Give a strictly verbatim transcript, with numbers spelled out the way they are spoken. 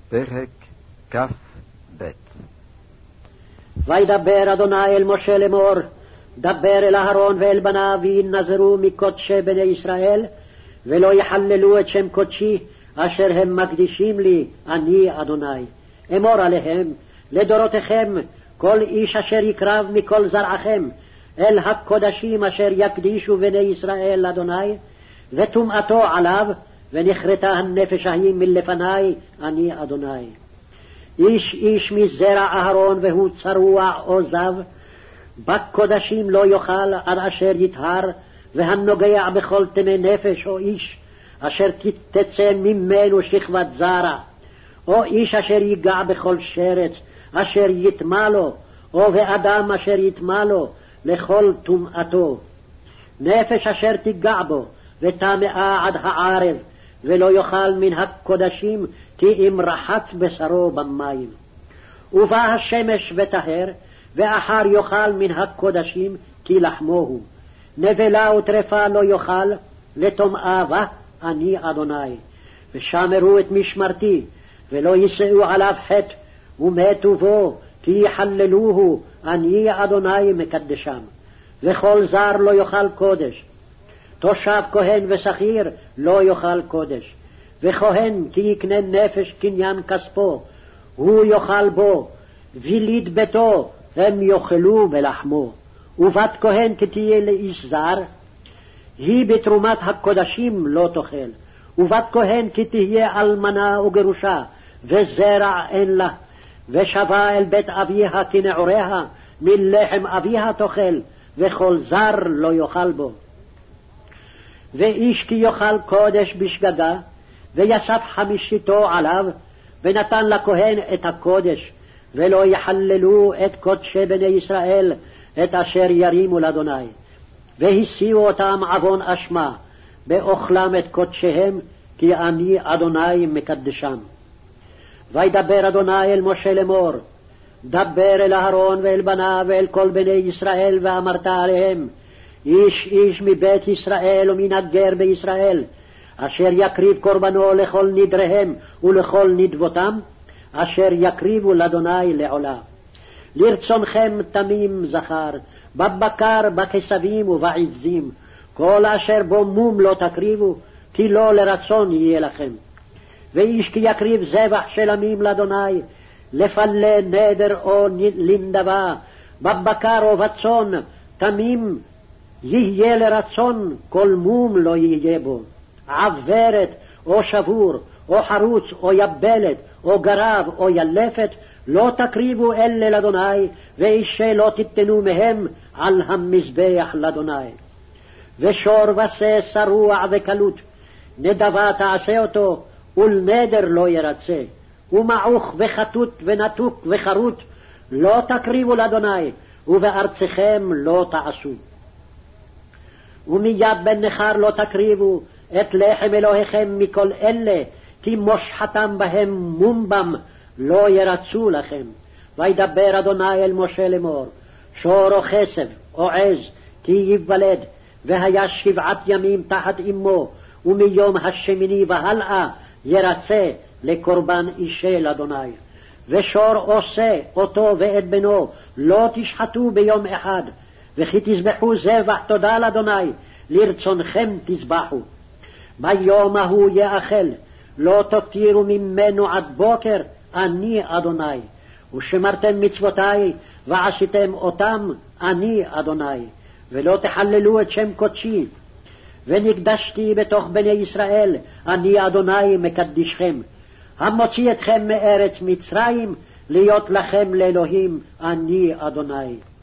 פרק כ"ב. וידבר אדוני אל משה לאמור, דבר אל אהרון ואל בניו, וינזרו מקודשי בני ישראל, ולא יחללו את שם קודשי אשר הם מקדישים לי, אני אדוני. אמור עליהם לדורותיכם, כל איש אשר יקרב מכל זרעכם אל הקודשים אשר יקדישו בני ישראל אדוני, וטומאתו עליו, ונכרתה הנפש ההיא מלפני, אני אדוני. איש איש מזרע אהרון והוא צרוע או זב, בקודשים לא יאכל עד אשר יטהר, והנוגע בכל טמא נפש או איש אשר תצא ממנו שכבת זרע, או איש אשר ייגע בכל שרץ אשר יטמא לו, או באדם אשר יטמא לו, לכל טומאתו. נפש אשר תיגע בו וטמאה עד הערב, ולא יאכל מן הקודשים, כי אם רחץ בשרו במים. ובא השמש וטהר, ואחר יאכל מן הקודשים, כי לחמו הוא. נבלה וטרפה לא יאכל, לטומאה בה, אני אדוני. ושמרו את משמרתי, ולא יישאו עליו חטא, ומתו בו, כי יחללוהו, אני אדוני מקדשם. וכל זר לא יאכל קודש, תושב כהן ושכיר לא יאכל קודש. וכהן כי יקנה נפש קניין כספו, הוא יאכל בו, וליד ביתו הם יאכלו בלחמו. ובת כהן כי תהיה לאיש זר, היא בתרומת הקודשים לא תאכל. ובת כהן כי תהיה אלמנה וגרושה, וזרע אין לה, ושבה אל בית אביה כנעוריה, מלחם אביה תאכל, וכל זר לא יאכל בו. ואיש כי יאכל קודש בשגגה, ויסף חמישיתו עליו, ונתן לכהן את הקודש, ולא יחללו את קודשי בני ישראל, את אשר ירימו לאדוני. והסיעו אותם עוון אשמה, באוכלם את קודשיהם, כי אני אדוני מקדשם. וידבר אדוני אל משה לאמור, דבר אל אהרון ואל בניו ואל כל בני ישראל, ואמרת עליהם, איש איש מבית ישראל ומן הגר בישראל, אשר יקריב קורבנו לכל נדריהם ולכל נדבותם, אשר יקריבו לאדוני לעולה. לרצונכם תמים זכר, בבקר, בכסבים ובעזים, כל אשר בו מום לא תקריבו, כי לא לרצון יהיה לכם. ואיש כי יקריב זבח של עמים לאדוני, לפלה נדר או לנדבה, בבקר או בצאן, תמים יהיה לרצון, כל מום לא יהיה בו. עברת או שבור או חרוץ או יבלת או גרב או ילפת לא תקריבו אלה לאדוני, ואישה לא תיתנו מהם על המזבח לאדוני. ושור ושה שרוע וקלות, נדבה תעשה אותו, ולנדר לא ירצה. ומעוך וחטוט ונתוק וחרוט לא תקריבו לאדוני, ובארצכם לא תעשו. ומיד בן נכר לא תקריבו את לחם אלוהיכם מכל אלה, כי מושחתם בהם מומבם לא ירצו לכם. וידבר אדוני אל משה לאמור, שור או חסב או עז כי ייוולד, והיה שבעת ימים תחת אמו, ומיום השמיני והלאה ירצה לקורבן אישה לאדוני. ושור עושה אותו ואת בנו לא תשחטו ביום אחד, וכי תזבחו זבח תודה לאדוני, לרצונכם תזבחו. ביום ההוא יאכל, לא תותירו ממנו עד בוקר, אני אדוני. ושמרתם מצוותי ועשיתם אותם, אני אדוני. ולא תחללו את שם קודשי. ונקדשתי בתוך בני ישראל, אני אדוני מקדישכם. המוציא אתכם מארץ מצרים, להיות לכם לאלוהים, אני אדוני.